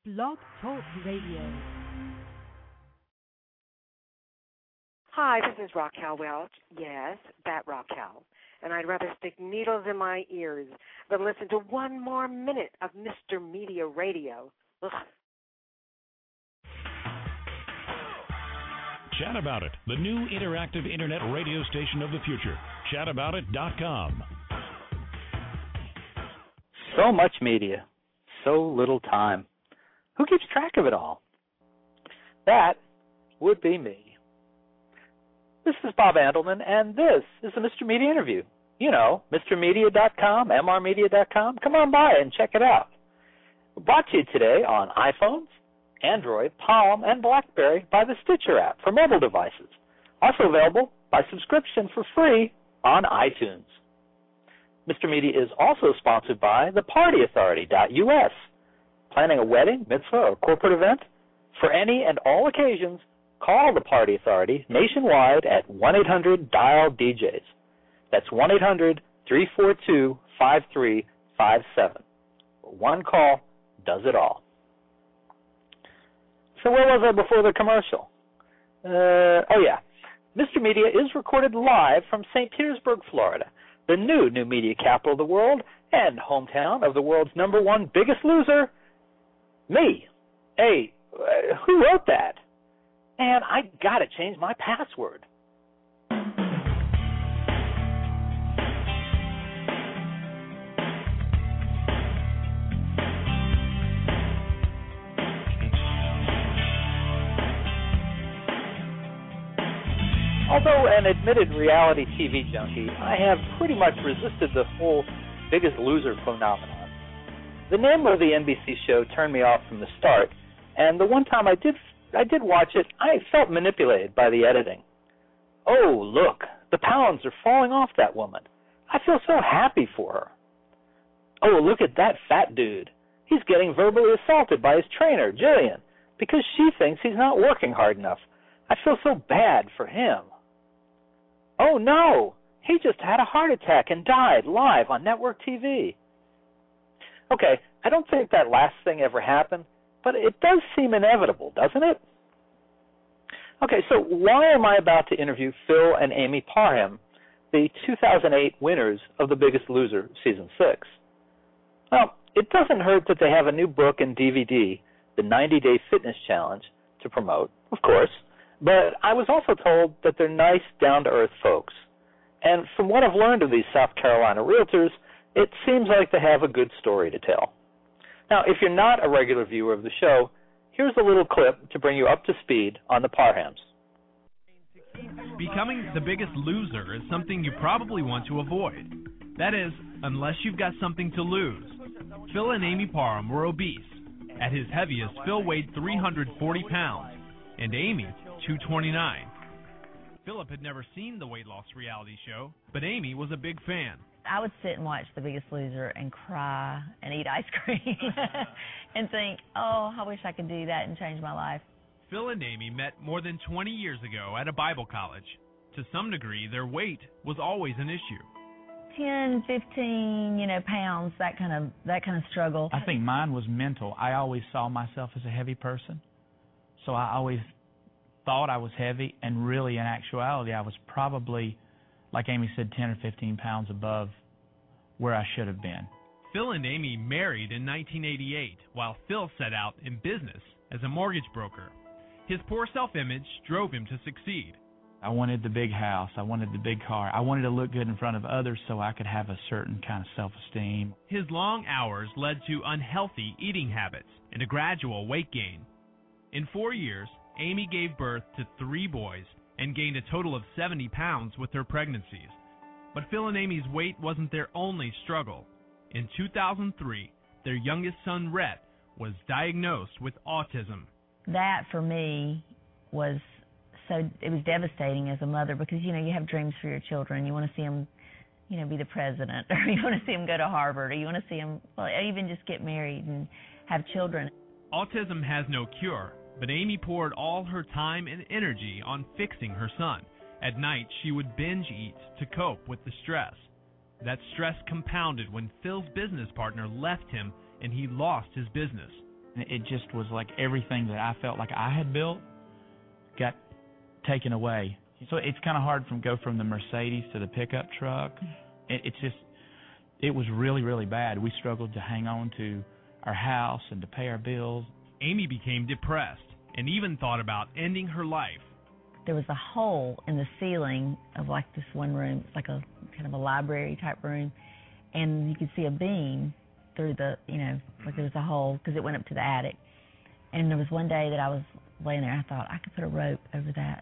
Blog Talk Radio. Hi, this is Raquel Welch. Yes, that Raquel. And I'd rather stick needles in my ears than listen to one more minute of Mr. Media Radio. Ugh. Chat About It, the new interactive internet radio station of the future. Chataboutit.com. So much media, so little time. Who keeps track of it all? That would be me. This is Bob Andelman, and this is the Mr. Media Interview. You know, MrMedia.com, MRMedia.com. Come on by and check it out. Brought to you today on iPhones, Android, Palm, and BlackBerry by the Stitcher app for mobile devices. Also available by subscription for free on iTunes. Mr. Media is also sponsored by thepartyauthority.us. Planning a wedding, mitzvah, or corporate event? For any and all occasions, call the Party Authority nationwide at 1-800-DIAL-DJs. That's 1-800-342-5357. One call does it all. So where was I before the commercial? Mr. Media is recorded live from St. Petersburg, Florida, the new media capital of the world and hometown of the world's #1 biggest loser, me. Hey, who wrote that? And I got to change my password. Although an admitted reality TV junkie, I have pretty much resisted the whole Biggest Loser phenomenon. The name of the NBC show turned me off from the start, and the one time I did watch it, I felt manipulated by the editing. Oh, look, the pounds are falling off that woman. I feel so happy for her. Oh, look at that fat dude. He's getting verbally assaulted by his trainer, Jillian, because she thinks he's not working hard enough. I feel so bad for him. Oh, no, he just had a heart attack and died live on network TV. Okay, I don't think that last thing ever happened, but it does seem inevitable, doesn't it? Okay, so why am I about to interview Phil and Amy Parham, the 2008 winners of The Biggest Loser Season 6? Well, it doesn't hurt that they have a new book and DVD, The 90-Day Fitness Challenge, to promote, of course, but I was also told that they're nice, down-to-earth folks. And from what I've learned of these South Carolina realtors, it seems like they have a good story to tell. Now, if you're not a regular viewer of the show, here's a little clip to bring you up to speed on the Parhams. Becoming the biggest loser is something you probably want to avoid. That is, unless you've got something to lose. Phil and Amy Parham were obese. At his heaviest, Phil weighed 340 pounds, and Amy, 229. Philip had never seen the weight loss reality show, but Amy was a big fan. I would sit and watch The Biggest Loser and cry and eat ice cream and think, oh, I wish I could do that and change my life. Phil and Amy met more than 20 years ago at a Bible college. To some degree, their weight was always an issue. 10, 15, pounds, that kind of struggle. I think mine was mental. I always saw myself as a heavy person, so I always thought I was heavy, and really, in actuality, I was probably, like Amy said, 10 or 15 pounds above where I should have been. Phil and Amy married in 1988, while Phil set out in business as a mortgage broker. His poor self-image drove him to succeed. I wanted the big house. I wanted the big car. I wanted to look good in front of others so I could have a certain kind of self-esteem. His long hours led to unhealthy eating habits and a gradual weight gain. In 4 years, Amy gave birth to 3 boys and gained a total of 70 pounds with her pregnancies. But Phil and Amy's weight wasn't their only struggle. In 2003, their youngest son, Rhett, was diagnosed with autism. That, for me, it was devastating as a mother because, you have dreams for your children. You want to see them, be the president, or you want to see them go to Harvard, or you want to see them, even just get married and have children. Autism has no cure, but Amy poured all her time and energy on fixing her son. At night, she would binge eat to cope with the stress. That stress compounded when Phil's business partner left him and he lost his business. It just was like everything that I felt like I had built got taken away. So it's kind of hard to go from the Mercedes to the pickup truck. It was really, really bad. We struggled to hang on to our house and to pay our bills. Amy became depressed and even thought about ending her life. There was a hole in the ceiling of like this one room. It's like a kind of a library type room, and you could see a beam through the, like there was a hole because it went up to the attic. And there was one day that I was laying there, I thought I could put a rope over that.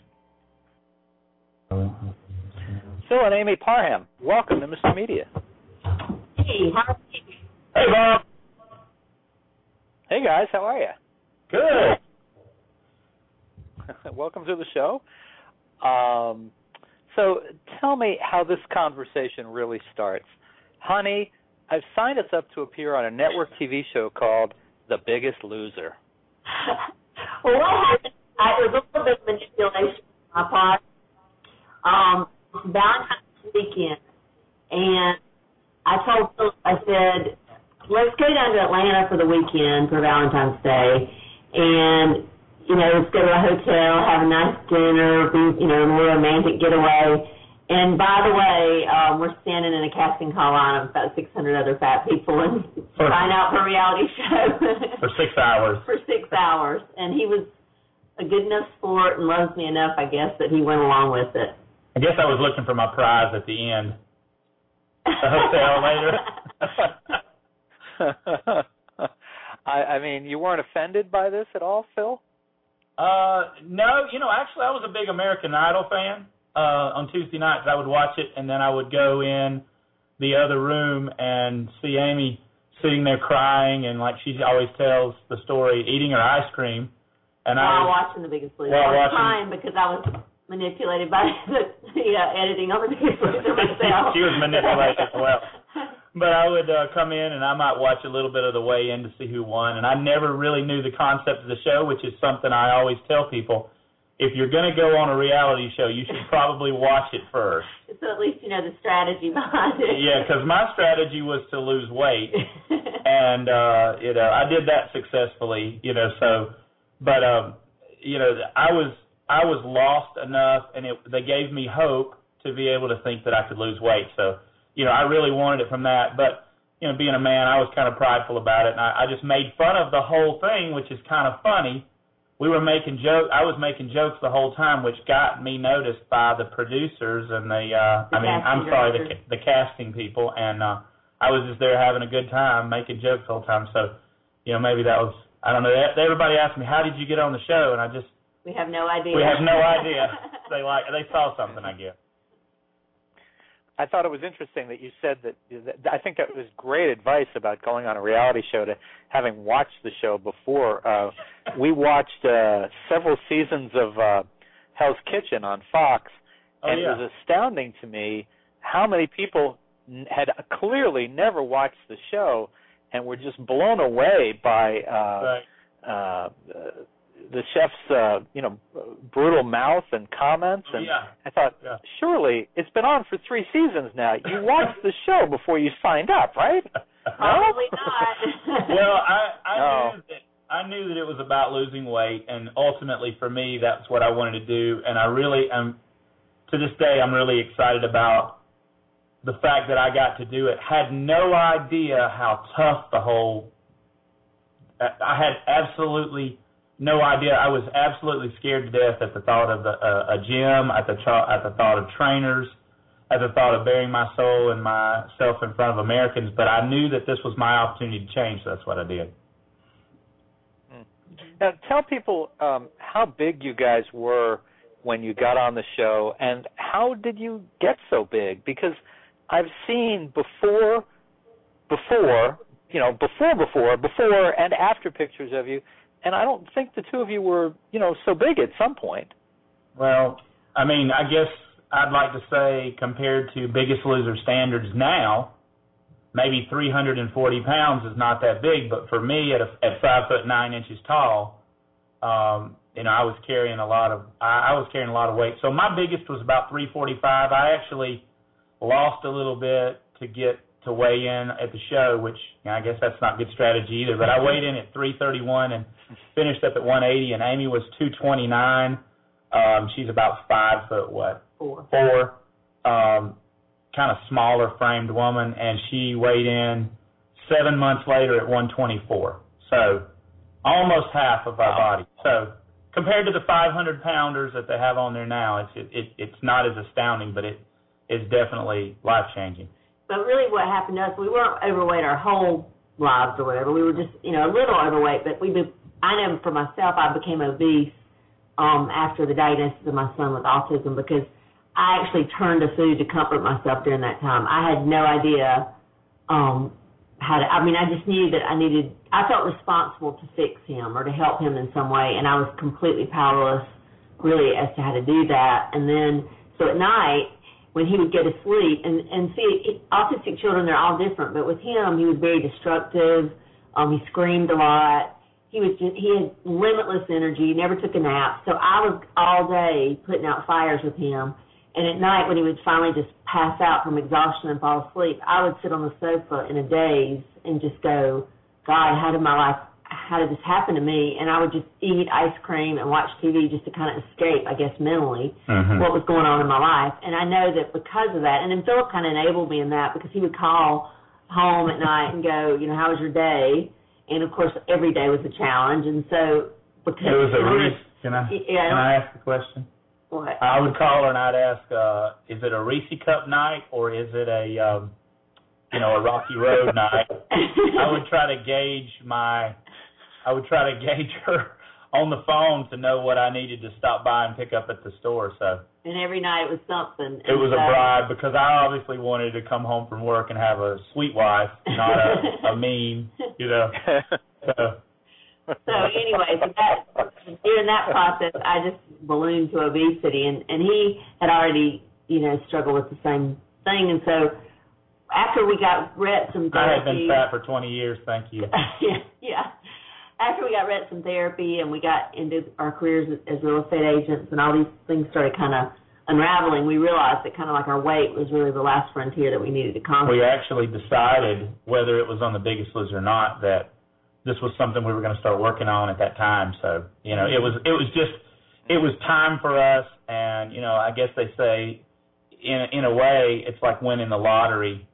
Phil and Amy Parham, welcome to Mr. Media. Hey, how are you? Hey, Bob. Hey, guys, how are you? Good. Welcome to the show. So tell me how this conversation really starts. Honey, I've signed us up to appear on a network TV show called The Biggest Loser. Well, what happened, it was a little bit of manipulation on my part. It's Valentine's weekend, and I told Philip, I said, let's go down to Atlanta for the weekend for Valentine's Day, and, let's go to a hotel, have a nice dinner, be, a more romantic getaway. And by the way, we're standing in a casting call line of about 600 other fat people and trying out for a reality show. For 6 hours. For 6 hours. And he was a good enough sport and loves me enough, I guess, that he went along with it. I guess I was looking for my prize at the end. The hotel later. I mean, you weren't offended by this at all, Phil? No, actually I was a big American Idol fan. On Tuesday nights I would watch it, and then I would go in the other room and see Amy sitting there crying, and like she always tells the story, eating her ice cream. And while watching The Biggest Loser. I was crying because I was manipulated by the editing on The Biggest Loser myself. She was manipulated as well. But I would come in and I might watch a little bit of the way in to see who won. And I never really knew the concept of the show, which is something I always tell people. If you're going to go on a reality show, you should probably watch it first. So at least you know the strategy behind it. Yeah, because my strategy was to lose weight. And, I did that successfully, But, I was lost enough, and they gave me hope to be able to think that I could lose weight. So, I really wanted it from that. But, being a man, I was kind of prideful about it, and I just made fun of the whole thing, which is kind of funny. We were making jokes. I was making jokes the whole time, which got me noticed by the producers and the casting people. And I was just there having a good time, making jokes the whole time. So, maybe that was, I don't know. Everybody asked me, how did you get on the show? And we have no idea. We have no idea. They saw something, I guess. I thought it was interesting that you said that. I think that was great advice about going on a reality show to having watched the show before. We watched several seasons of Hell's Kitchen on Fox, and it was astounding to me how many people had clearly never watched the show and were just blown away by the chef's, brutal mouth and comments. And I thought, surely it's been on for 3 seasons now. You watched the show before you signed up, right? Probably not. Well, I knew that it was about losing weight, and ultimately for me, that's what I wanted to do. And I really am, to this day, I'm really excited about the fact that I got to do it. Had no idea how tough the whole. I had absolutely no idea. I was absolutely scared to death at the thought of a gym, at the thought of trainers, at the thought of bearing my soul and myself in front of Americans. But I knew that this was my opportunity to change, so that's what I did. Now, tell people how big you guys were when you got on the show, and how did you get so big? Because I've seen before and after pictures of you, and I don't think the two of you were, so big at some point. Well, I mean, I guess I'd like to say compared to Biggest Loser standards now, maybe 340 pounds is not that big, but for me at 5'9" tall, I was carrying a lot of weight. So my biggest was about 345. I actually lost a little bit to get to weigh in at the show, which I guess that's not good strategy either. But I weighed in at 331 and finished up at 180. And Amy was 229. She's about 5 foot four. Kind of smaller framed woman, and she weighed in 7 months later at 124. So almost half of our body. So compared to the 500 pounders that they have on there now, it's not as astounding, but it is definitely life changing. But really, what happened to us, we weren't overweight our whole lives or whatever. We were just, a little overweight. But I know for myself, I became obese after the diagnosis of my son with autism, because I actually turned to food to comfort myself during that time. I had no idea I just knew that I felt responsible to fix him or to help him in some way, and I was completely powerless really as to how to do that. And then, so at night, when he would go to sleep, and see, autistic children, they're all different, but with him, he was very destructive. He screamed a lot. He had limitless energy, never took a nap. So I was all day putting out fires with him. And at night, when he would finally just pass out from exhaustion and fall asleep, I would sit on the sofa in a daze and just go, God, how did this happen to me? And I would just eat ice cream and watch TV just to kind of escape, I guess, mentally, what was going on in my life. And I know that because of that, and then Philip kind of enabled me in that, because he would call home at night and go, how was your day? And, of course, every day was a challenge. And so because it was can I ask a question? What? I would call her and I'd ask, is it a Reese Cup night or is it a Rocky Road night? I would try to gauge her on the phone to know what I needed to stop by and pick up at the store. So. And every night it was something. It was a bribe, because I obviously wanted to come home from work and have a sweet wife, not a mean, So anyway, during that process, I just ballooned to obesity, and he had already, struggled with the same thing. And so after we got some therapy. I had been fat for 20 years, thank you. Yeah. After we got some therapy and we got into our careers as real estate agents and all these things started kind of unraveling, we realized that kind of like our weight was really the last frontier that we needed to conquer. We actually decided, whether it was on The Biggest Loser or not, that this was something we were going to start working on at that time. So, it was time for us. And, I guess they say, in a way, it's like winning the lottery.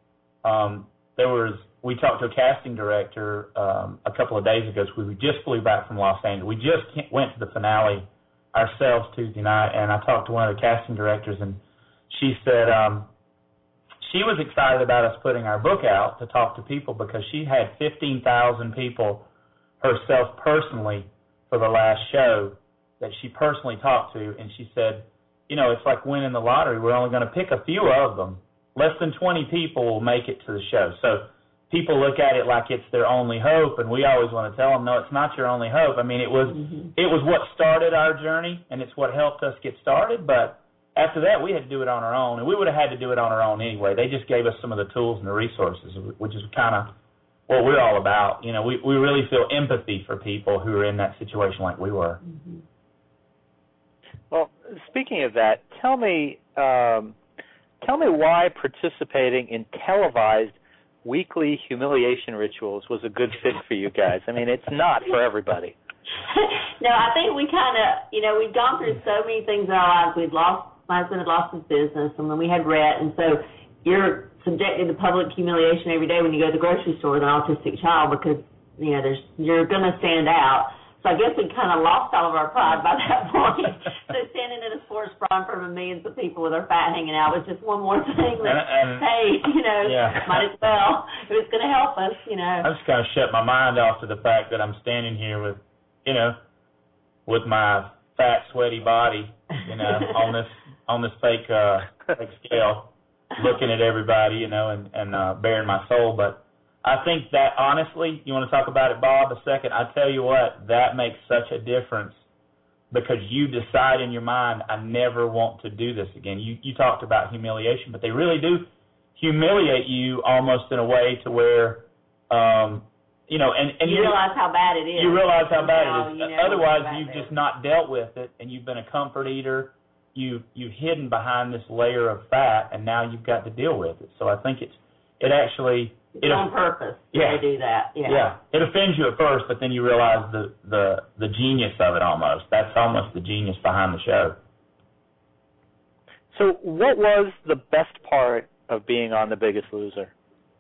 We talked to a casting director a couple of days ago. So we just flew back from Los Angeles. We just went to the finale ourselves Tuesday night, and I talked to one of the casting directors, and she said she was excited about us putting our book out to talk to people, because she had 15,000 people herself personally for the last show that she personally talked to, and she said, it's like winning the lottery. We're only going to pick a few of them. Less than 20 people will make it to the show. So people look at it like it's their only hope, and we always want to tell them, no, it's not your only hope. I mean, it was what started our journey, and it's what helped us get started, but after that, we had to do it on our own, and we would have had to do it on our own anyway. They just gave us some of the tools and the resources, which is kind of what we're all about. We really feel empathy for people who are in that situation like we were. Well, speaking of that, tell me why participating in televised weekly humiliation rituals was a good fit for you guys. I mean, it's not for everybody. No, I think we kind of, we'd gone through so many things in our lives. My husband had lost his business, and then we had Rhett, and so you're subjected to public humiliation every day when you go to the grocery store with an autistic child, because, you're going to stand out. So I guess we kind of lost all of our pride by that point. So standing in a sports bra in front of millions of people with our fat hanging out was just one more thing that, might as well. It was going to help us, I just kind of shut my mind off to the fact that I'm standing here with, with my fat, sweaty body, on this fake scale, looking at everybody, and bearing my soul. But I think that, honestly, you want to talk about it, Bob, a second? I tell you what, that makes such a difference, because you decide in your mind, I never want to do this again. You talked about humiliation, but they really do humiliate you almost in a way to where, and you realize how bad it is. You realize how bad it is. Otherwise, you've just not dealt with it, and you've been a comfort eater. You've hidden behind this layer of fat, and now you've got to deal with it. So I think it actually it's on purpose. Yeah. They do that. Yeah. Yeah. It offends you at first, but then you realize the genius of it almost. That's almost the genius behind the show. So what was the best part of being on The Biggest Loser?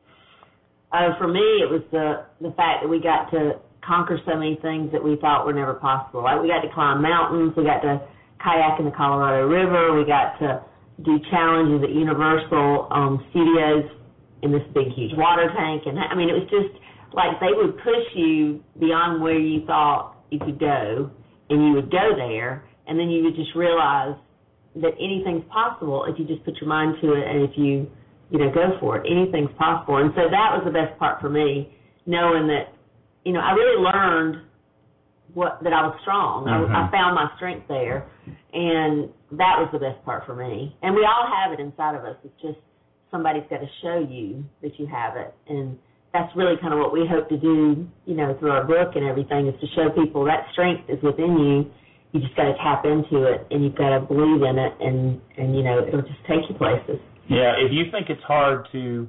For me, it was the fact that we got to conquer so many things that we thought were never possible. Like we got to climb mountains, we got to kayak in the Colorado River, we got to do challenges at Universal Studios in this big, huge water tank. And I mean, it was just like they would push you beyond where you thought you could go, and you would go there, and then you would just realize that anything's possible if you just put your mind to it, and if you go for it. Anything's possible. And so that was the best part for me, knowing that, I really learned that I was strong. Mm-hmm. I found my strength there, and that was the best part for me. And we all have it inside of us. It's just somebody's got to show you that you have it. And that's really kind of what we hope to do, through our book and everything, is to show people that strength is within you. You just got to tap into it, and you've got to believe in it, and it'll just take you places. Yeah, if you think it's hard to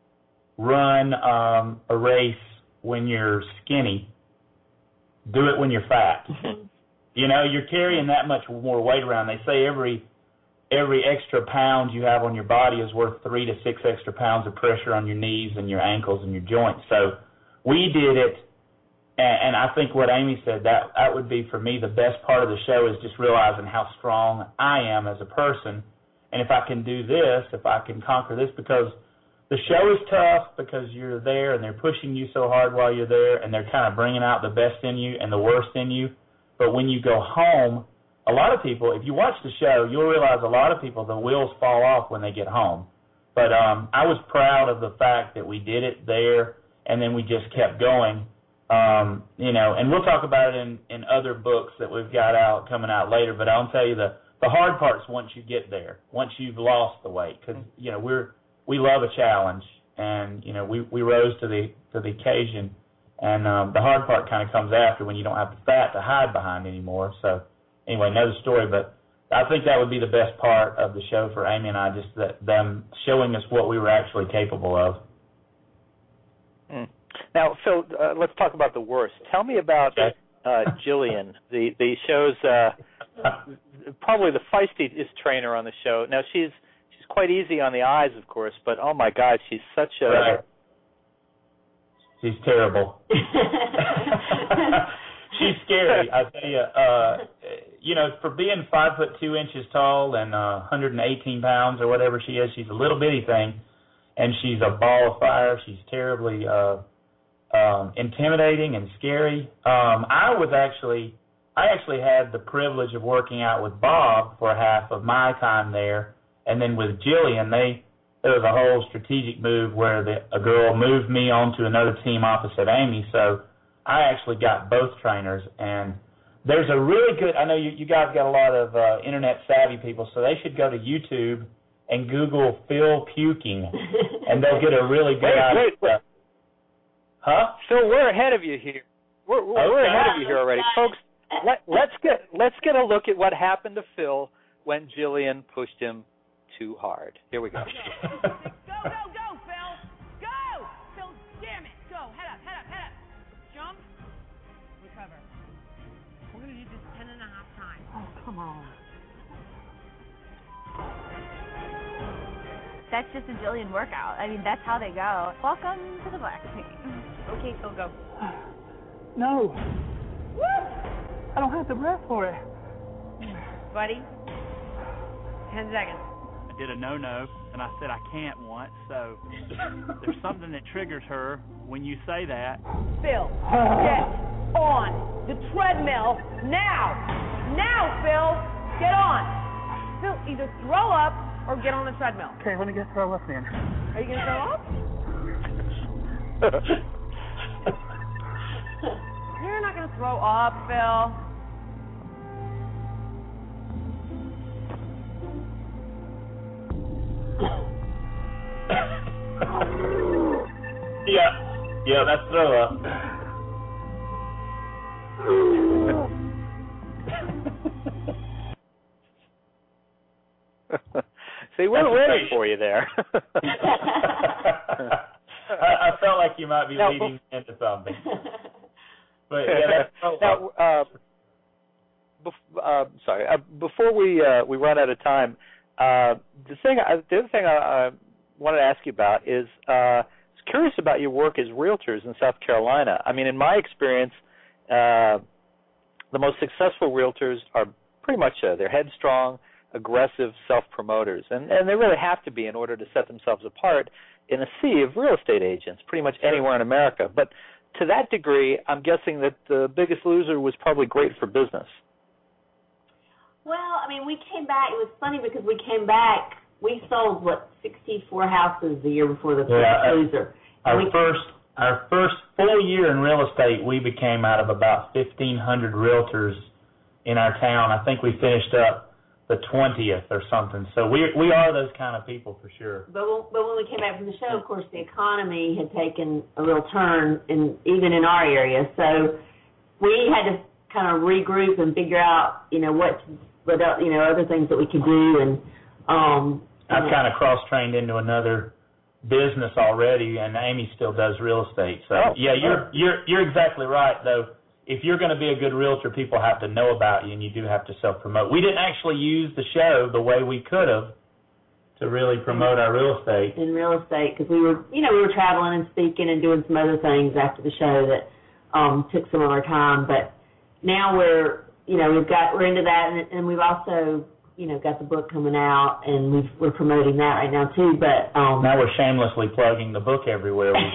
run a race when you're skinny, do it when you're fat. You're carrying that much more weight around. They say every extra pound you have on your body is worth 3 to 6 extra pounds of pressure on your knees and your ankles and your joints. So we did it, and I think what Amy said, that would be for me the best part of the show, is just realizing how strong I am as a person. And if I can do this, if I can conquer this, because the show is tough because you're there and they're pushing you so hard while you're there, and they're kind of bringing out the best in you and the worst in you. But when you go home, a lot of people, if you watch the show, you'll realize a lot of people, the wheels fall off when they get home. But I was proud of the fact that we did it there, and then we just kept going. And we'll talk about it in other books that we've got coming out later. But I'll tell you the hard part's once you get there, once you've lost the weight, because we love a challenge, and we rose to the occasion, and the hard part kind of comes after, when you don't have the fat to hide behind anymore. So anyway, another story, but I think that would be the best part of the show for Amy and I, just them showing us what we were actually capable of. Now, Phil, let's talk about the worst. Tell me about Jillian, the show's probably the feistiest trainer on the show. Now, she's quite easy on the eyes, of course, but oh my God, she's such a... Right. She's terrible. She's scary, I tell you. For being 5'2" tall and 118 pounds or whatever she is, she's a little bitty thing, and she's a ball of fire. She's terribly intimidating and scary. I actually had the privilege of working out with Bob for half of my time there, and then with Jillian, there was a whole strategic move where a girl moved me onto another team opposite Amy, so I actually got both trainers. And there's a really good, I know you guys got a lot of internet savvy people, so they should go to YouTube and Google Phil puking, and they'll get a really good idea. Wait. Huh? Phil, we're ahead of you here. We're ahead of you here already, folks. Let's get a look at what happened to Phil when Jillian pushed him too hard. Here we go. Go, Phil! Go! Phil, damn it! Go! Head up! Jump. Recover. We're going to do this 10 and a half times. Oh, come on. That's just a Jillian workout. I mean, that's how they go. Welcome to the black team. Okay, Phil, go. No. I don't have the breath for it. Buddy, 10 seconds. I did a no-no, and I said I can't once, so there's something that triggers her when you say that. Phil, get on the treadmill now! Now, Phil! Get on! Phil, either throw up or get on the treadmill. Okay, let me get throw up then. Are you going to throw up? You're not going to throw up, Phil. Yeah, that's throw up. See, we're ready for you there. I felt like you might be leading into something. But yeah, before we run out of time, the other thing I wanted to ask you about is I was curious about your work as realtors in South Carolina. I mean, in my experience, the most successful realtors are pretty much they're headstrong, aggressive self-promoters, and they really have to be in order to set themselves apart in a sea of real estate agents, pretty much anywhere in America. But to that degree, I'm guessing that the Biggest Loser was probably great for business. Well, I mean, we came back. It was funny because we came back. We sold 64 houses the year before the Biggest Loser. Our first full year in real estate, we became out of about 1,500 realtors in our town. I think we finished up the 20th or something. So we are those kind of people for sure. But when we came back from the show, of course, the economy had taken a real turn, even in our area. So we had to kind of regroup and figure out, what other things that we could do. And I've kind of cross-trained into another business already, and Amy still does real estate. So you're exactly right, though. If you're going to be a good realtor, people have to know about you, and you do have to self-promote. We didn't actually use the show the way we could have to really promote our real estate. In real estate, because we were traveling and speaking and doing some other things after the show that took some of our time. But now we're into that, and we've also got the book coming out, and we're promoting that right now too. But now we're shamelessly plugging the book everywhere we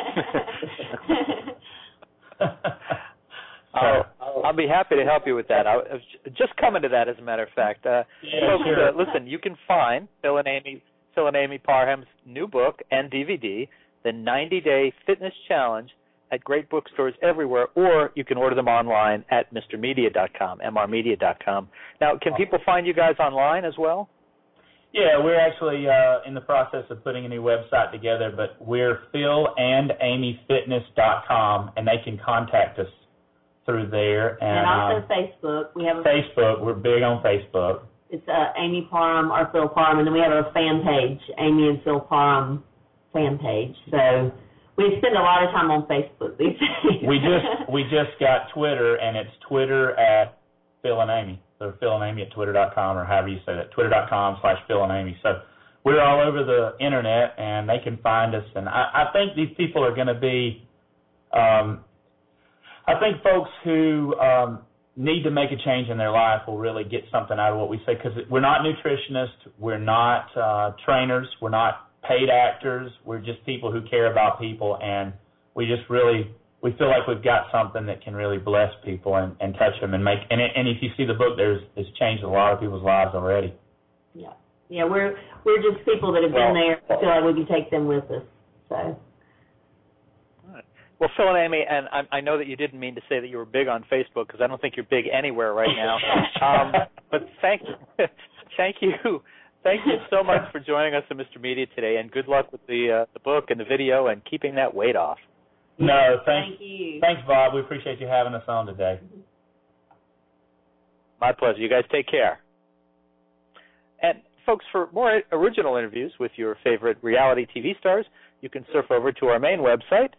go. I'll be happy to help you with that. I was just coming to that, as a matter of fact. Folks, listen, you can find Phil and Amy Parham's new book and DVD, The 90-Day Fitness Challenge, at great bookstores everywhere, or you can order them online at mrmedia.com, mrmedia.com. Now, can people find you guys online as well? Yeah, we're actually in the process of putting a new website together, but we're philandamyfitness.com, and they can contact us through there. And also Facebook. We have Facebook. We're big on Facebook. It's Amy Parham or Phil Parham, and then we have a fan page, Amy and Phil Parham fan page. So we spend a lot of time on Facebook these days. We just got Twitter, and it's Twitter at Phil and Amy. So Phil and Amy at twitter.com, or however you say that, twitter.com/Phil and Amy. So we're all over the internet, and they can find us. And I think these people are going to be I think folks who need to make a change in their life will really get something out of what we say, because we're not nutritionists, we're not trainers, we're not paid actors, we're just people who care about people, and we feel like we've got something that can really bless people and touch them and make. And if you see the book, it's changed a lot of people's lives already. Yeah, we're just people that have been there. I feel like we can take them with us. So. Well, Phil and Amy, and I know that you didn't mean to say that you were big on Facebook, because I don't think you're big anywhere right now. But thank you so much for joining us at Mr. Media today, and good luck with the book and the video and keeping that weight off. No, thank you. Thanks, Bob. We appreciate you having us on today. My pleasure. You guys take care. And folks, for more original interviews with your favorite reality TV stars, you can surf over to our main website,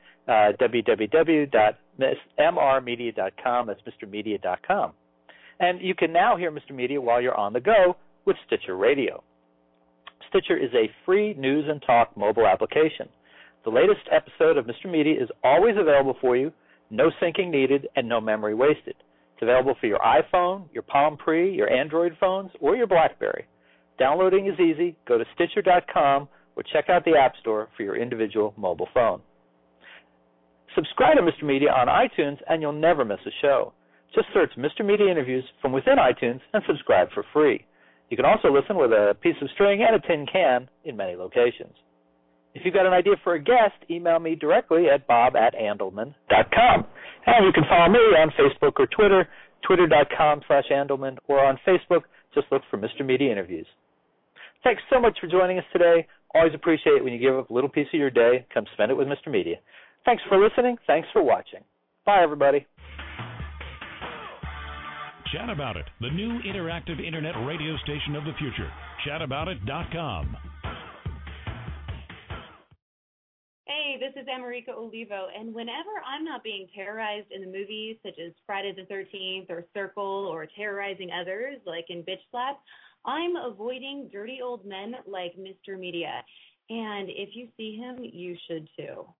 www.mrmedia.com. That's mrmedia.com. And you can now hear Mr. Media while you're on the go with Stitcher Radio. Stitcher is a free news and talk mobile application. The latest episode of Mr. Media is always available for you, no syncing needed, and no memory wasted. It's available for your iPhone, your Palm Pre, your Android phones, or your BlackBerry. Downloading is easy. Go to Stitcher.com or check out the App Store for your individual mobile phone. Subscribe to Mr. Media on iTunes, and you'll never miss a show. Just search Mr. Media Interviews from within iTunes and subscribe for free. You can also listen with a piece of string and a tin can in many locations. If you've got an idea for a guest, email me directly at bob@andelman.com. And you can follow me on Facebook or Twitter, twitter.com/Andelman, or on Facebook, just look for Mr. Media Interviews. Thanks so much for joining us today. Always appreciate it when you give up a little piece of your day. Come spend it with Mr. Media. Thanks for listening. Thanks for watching. Bye, everybody. Chat About It, the new interactive internet radio station of the future. chataboutit.com. Hey, this is America Olivo, and whenever I'm not being terrorized in the movies such as Friday the 13th or Circle or terrorizing others like in Bitch Slap, I'm avoiding dirty old men like Mr. Media. And if you see him, you should too.